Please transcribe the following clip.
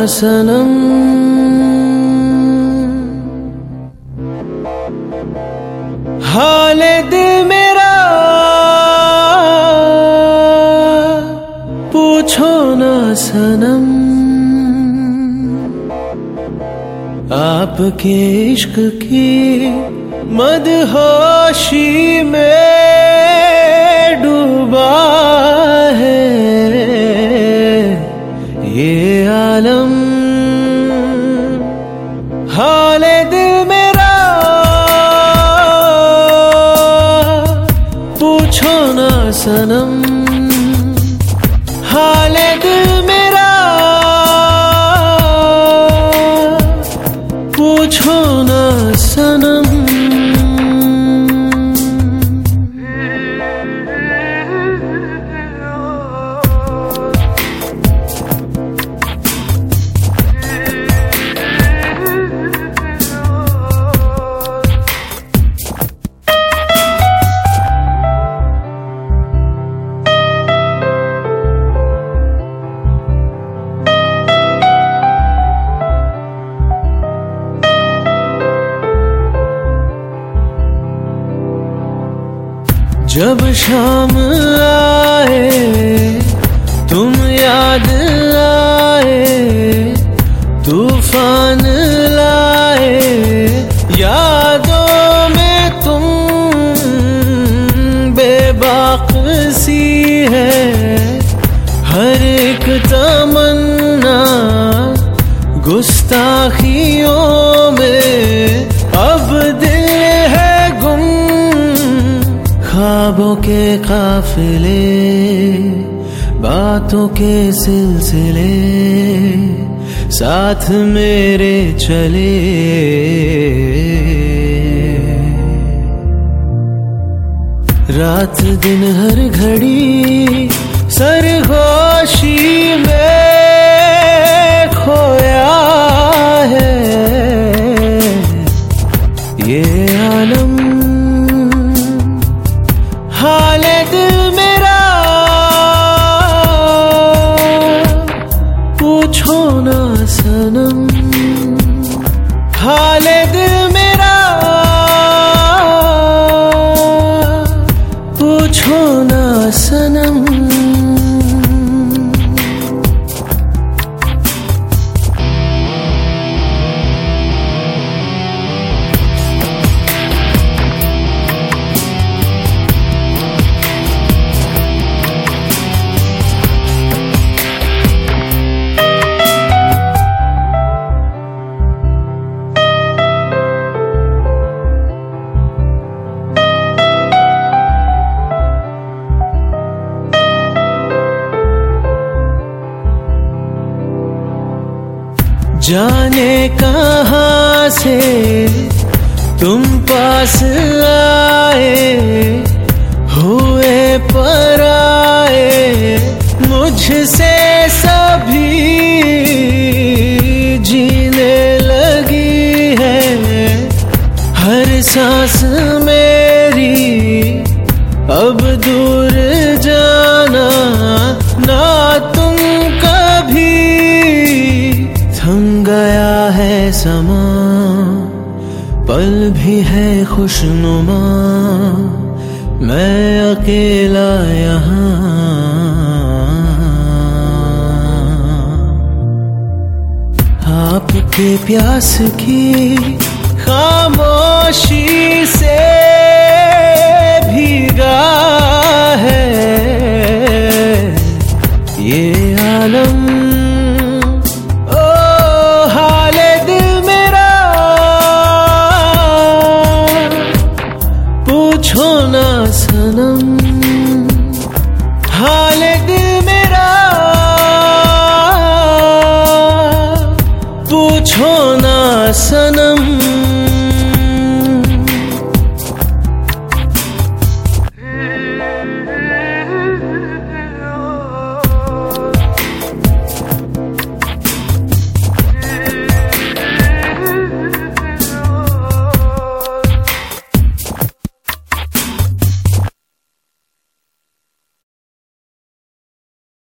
सनम। हाले दिल मेरा पूछो ना सनम। आपके इश्क की मदहोशी में डूबा है ये आलम। हाले दिल मेरा पूछो ना सनम। हाले दिल मेरा पूछो ना सनम। जब शाम आए तुम याद आए, तूफान लाए यादों में तुम। बेबाक सी है हर एक तमन्ना, गुस्ताखियों में अब दिल है गुम। ख्वाबों के काफिले, बातों के सिलसिले साथ मेरे चले। रात दिन हर घड़ी सरगोशी में खोया है ये आलम। हाले दिल मेरा पूछो ना सनम। हाले दिल मेरा पूछो ना सनम। जाने कहाँ से तुम पास आए, हुए पराए मुझसे सभी। जीने लगी है हर सांस मेरी, अब दूर जाना ना तुम कभी। थम गया है समा, पल भी है खुशनुमा, मैं अकेला यहाँ। आपके प्यास की खामोशी से भीगा है ये आलम। पूछो ना सनम। हाले दिल मेरा पूछो ना सनम।